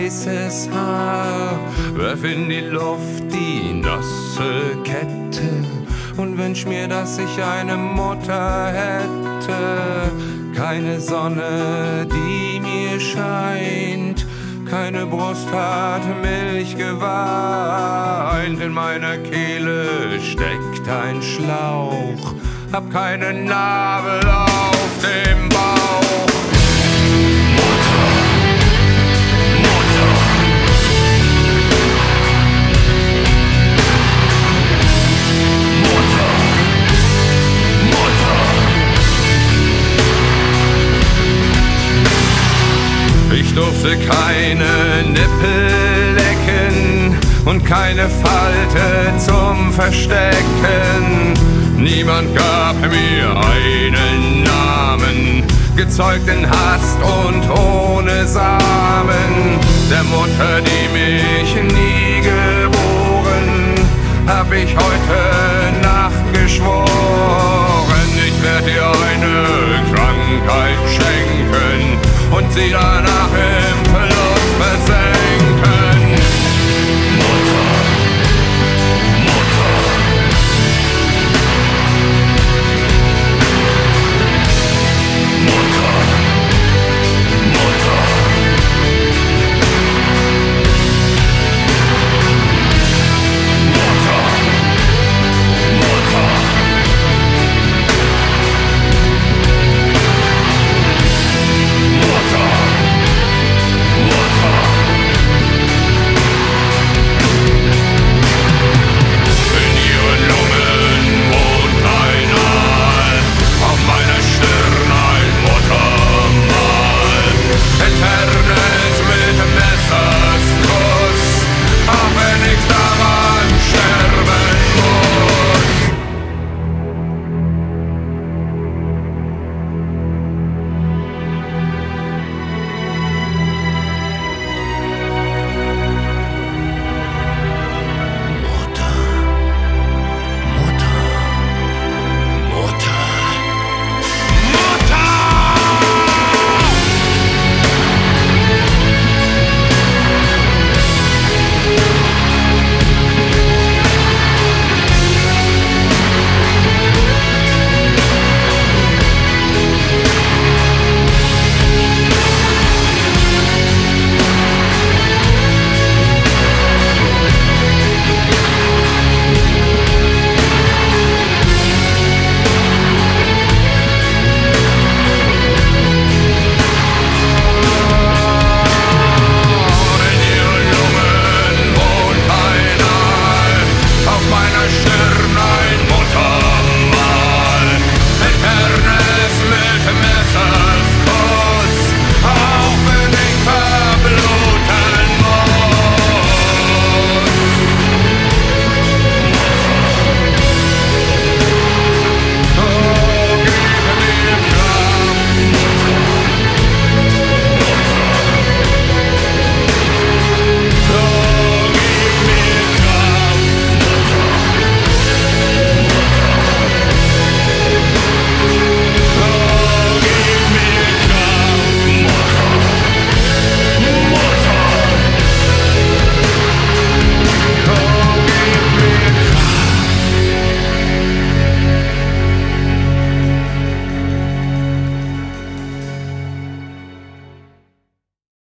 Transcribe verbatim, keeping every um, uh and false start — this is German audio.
weißes Haar, werf in die Luft die nasse Kette und wünsch mir, dass ich eine Mutter hätte. Keine Sonne, die mir scheint, keine Brust hat Milch geweint. In meiner Kehle steckt ein Schlauch, hab keinen Nabel auf dem Bauch. Mutter, Mutter, Mutter, Mutter. Ich durfte keine Nippel lecken und keine Falte zum Verstecken. Niemand gab mir einen Namen, gezeugt in Hast und ohne Samen. Der Mutter, die mich nie geboren, hab ich heute Nacht geschworen. Ich werd dir eine Krankheit schenken und sie danach im Verlauf